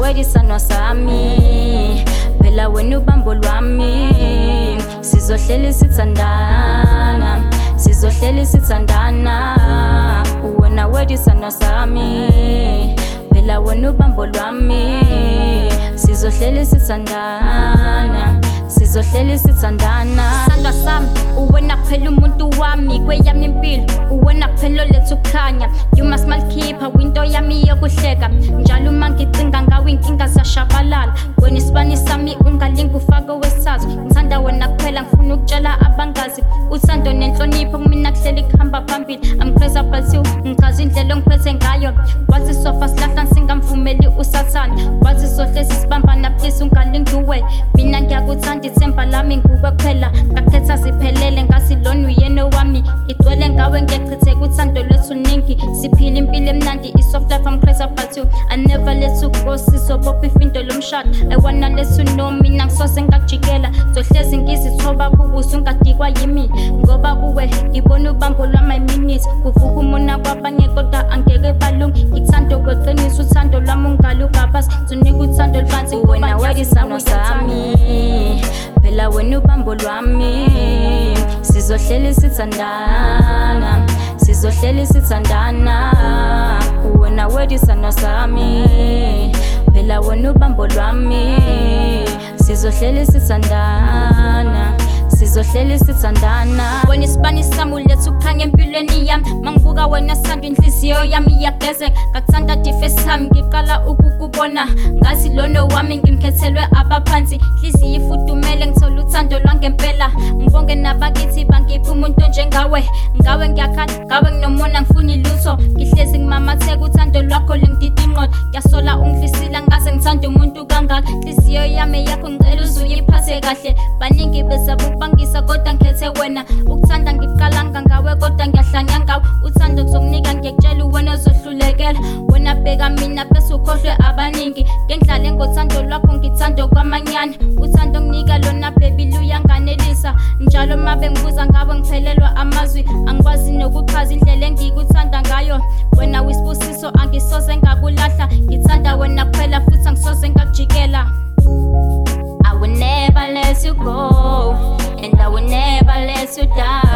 wedisano sami phela wena ubambo lwami sizohleli sithandana sizohleli sithandana wena wedisano sami phela wena ubambo lwami sizohleli sithandana sizohleli sithandana sandwa sami uwena kuphela umuntu wami kweyami impilo uwena kuphela lethu kukhanya you must mal keeper window yami yokuhleka njalo uma ngicinga ngawe inkinga ziyashabalala wena isibani sami ungalingi ufake wesathu ngithanda wena kuphela ngifuna ukutshela abangazi uthando nenhlonipho kumina kuhleli kuhamba phambili I'm crazy about you ngichaza indlela ongiphethe ngayo wathi sofa silahla singamvumeli usathana wathi sohlezi sibambana please ungalingi uwe mina ngiyakuthanda ithemba lami nguwe kuphela ngakhetha siphelele ngasi lona uyena wami igcwele ngawe ngiyachitheka uthando lwethu ningi siphila impilo emnandi isoft life I'm crazy about you I never let you go sizobopha ifindo lomshado I wanna let you know mina ngisose ngakujikela zohlezi ngizithoba kubusa ungadikwa yimi ngoba kuwe ngibona ubambo lwama minutes kuvuka umona kwabanye kodwa angeke balungi ngithando kweqiniso uthando lwami ungalugabasi zinika uthando libanzi wena wedisano sami phela wena ubambo lwami sizohleli sithandana sizohleli sithandana wena wedisano sami phela wena ubambo lwami sizohleli sithandana sizohleli sithandana wena isibani sami ulethu kukhanya empilweni yami mangibuka wena sandwa inhliziyo yami iyagezeka ngakuthanda dife sami ngiqala ukukubona ngathi lona wami ngimkhethelwe abaphansi inhliziyo ifudumele ngithola uthando lwangempela ngibonge nabakithi bangiphi umuntu onjengawe ngawe ngiyakhala ngawe nginomona ngifuna ilutho ngihlezi ngimamatheka uthando lwakho lengidida inqodo ngiyasola ungihlisila ngaze ngithanda umuntu kangaka inhliziyo yami yakho ngicela uzuyiphathe kahle baningi bezabubangisa kodwa ngikhethe wena ukuthanda ngiqalanga ngawe kodwa ngiyahlanya ngawe uthando kuzokunika ngiyakutshela wena uzohlulekela wena bheka mina bese ukhohlwe abaningi ngengidlale ngothando lwakho ngithando kwamanyana uthando nginika lona baby luyanganelisa njalo mabe ngibuza ngawe ngiphelelwa amazwi angikwazi nokuchaza indlela engikuthanda ngayo wena wisibusiso angisoze ngakulahla ngithanda wena kuphela futhi angisoze ngakujikela I will never let you go and I will never let you down